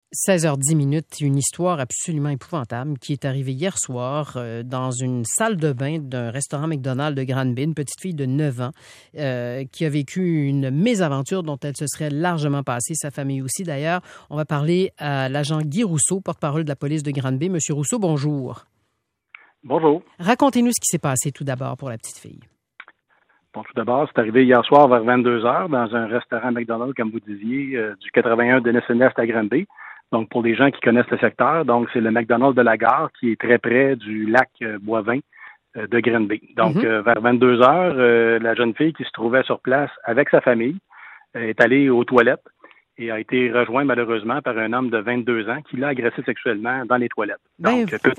16h10, une histoire absolument épouvantable qui est arrivée hier soir dans une salle de bain d'un restaurant McDonald's de Granby, une petite fille de 9 ans qui a vécu une mésaventure dont elle se serait largement passée, sa famille aussi d'ailleurs. On va parler à l'agent Guy Rousseau, porte-parole de la police de Granby. Monsieur Rousseau, bonjour. Bonjour. Racontez-nous ce qui s'est passé tout d'abord pour la petite fille. Bon, tout d'abord, c'est arrivé hier soir vers 22h dans un restaurant McDonald's, comme vous disiez, du 81 de Nest à Granby. Donc, pour les gens qui connaissent le secteur, donc c'est le McDonald's de la gare qui est très près du lac Boivin de Granby. Donc, vers 22h, la jeune fille qui se trouvait sur place avec sa famille est allée aux toilettes et a été rejointe malheureusement par un homme de 22 ans qui l'a agressé sexuellement dans les toilettes. Donc, peu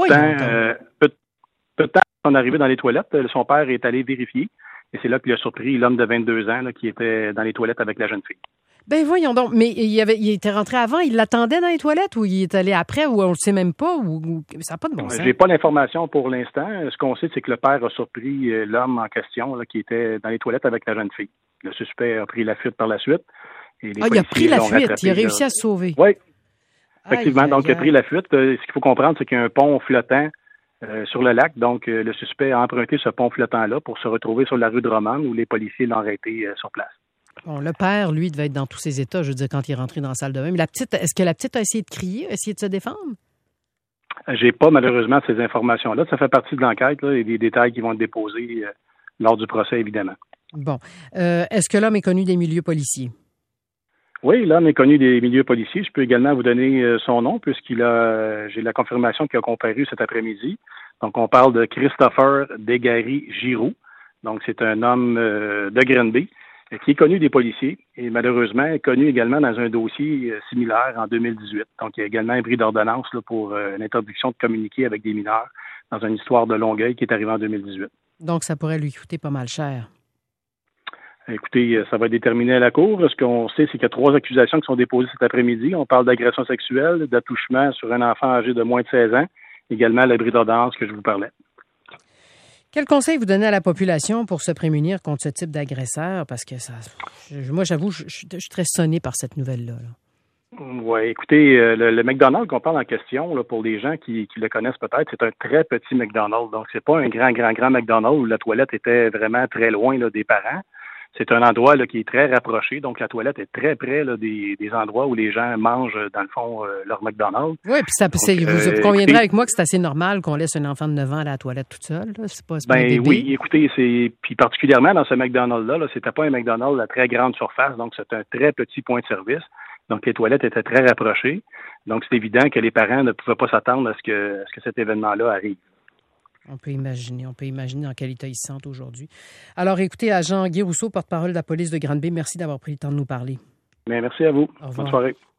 de temps son arrivée dans les toilettes, son père est allé vérifier et c'est là qu'il a surpris l'homme de 22 ans là, qui était dans les toilettes avec la jeune fille. Ben voyons donc, mais il était rentré avant, il l'attendait dans les toilettes ou il est allé après ou on le sait même pas ou ça n'a pas de bon sens. J'ai pas l'information pour l'instant. Ce qu'on sait, c'est que le père a surpris l'homme en question là, qui était dans les toilettes avec la jeune fille. Le suspect a pris la fuite par la suite. Et il a pris la fuite, il a réussi à se sauver. Oui, effectivement. Donc, il a pris la fuite. Ce qu'il faut comprendre, c'est qu'il y a un pont flottant sur le lac. Donc, le suspect a emprunté ce pont flottant-là pour se retrouver sur la rue de Romane où les policiers l'ont arrêté sur place. Bon, le père, lui, devait être dans tous ses états, je veux dire, quand il est rentré dans la salle de bain. Mais est-ce que la petite a essayé de crier, essayé de se défendre? J'ai pas, malheureusement, ces informations-là. Ça fait partie de l'enquête, là, et des détails qui vont être déposés lors du procès, évidemment. Bon. Est-ce que l'homme est connu des milieux policiers? Oui, l'homme est connu des milieux policiers. Je peux également vous donner son nom, puisqu'il j'ai la confirmation qu'il a comparu cet après-midi. Donc, on parle de Christopher Desgaris-Giroux. Donc, c'est un homme de Granby, qui est connu des policiers et malheureusement est connu également dans un dossier similaire en 2018. Donc, il y a également un bris d'ordonnance là, pour l'interdiction de communiquer avec des mineurs dans une histoire de Longueuil qui est arrivée en 2018. Donc, ça pourrait lui coûter pas mal cher. Écoutez, ça va être déterminé à la cour. Ce qu'on sait, c'est qu'il y a 3 accusations qui sont déposées cet après-midi. On parle d'agression sexuelle, d'attouchement sur un enfant âgé de moins de 16 ans, également le bris d'ordonnance que je vous parlais. Quel conseil vous donnez à la population pour se prémunir contre ce type d'agresseur? Parce que moi, j'avoue, je suis très sonné par cette nouvelle-là. Oui, écoutez, le McDonald's qu'on parle en question, là, pour les gens qui le connaissent peut-être, c'est un très petit McDonald's. Donc, c'est pas un grand McDonald's où la toilette était vraiment très loin là, des parents. C'est un endroit là, qui est très rapproché, donc la toilette est très près là, des endroits où les gens mangent, dans le fond, leur McDonald's. Oui, puis vous conviendrez avec moi que c'est assez normal qu'on laisse un enfant de 9 ans à la toilette toute seule. Là. C'est pas un bébé. Oui, écoutez, puis particulièrement dans ce McDonald's-là, là, c'était pas un McDonald's à très grande surface, donc c'est un très petit point de service. Donc les toilettes étaient très rapprochées. Donc c'est évident que les parents ne pouvaient pas s'attendre à ce que cet événement-là arrive. On peut imaginer dans quel état ils se sentent aujourd'hui. Alors, écoutez, agent Guy Rousseau, porte-parole de la police de Granby, merci d'avoir pris le temps de nous parler. Bien, merci à vous. Au revoir. Bonne soirée.